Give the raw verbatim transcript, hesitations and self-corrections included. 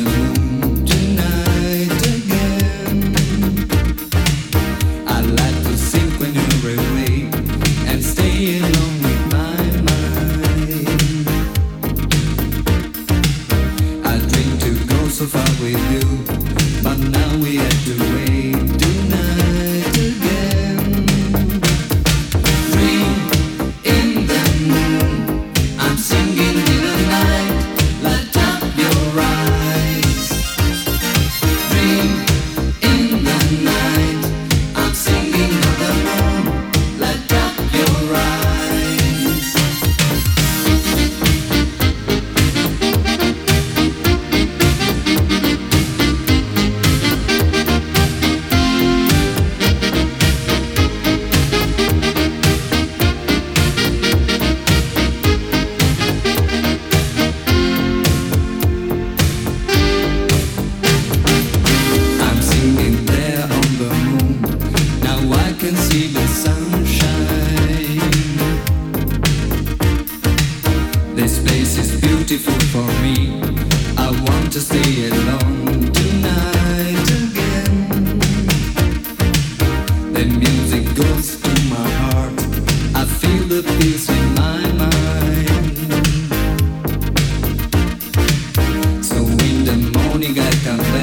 moon tonight again. I like to sink when you're away and stay alone with my mind. I dream to go so far with you, but now we have to wait tonight again. Dream in the moon, I'm singing in the night, light up your eyes. Dream in the night, I'm singing of the moon, light up your eyes. I'm singing there on the moon. Now I can see the sunshine. This place is beautiful for me. I want to stay alone tonight again. The music goes to my heart. I feel the peace in my mind. So in the morning I come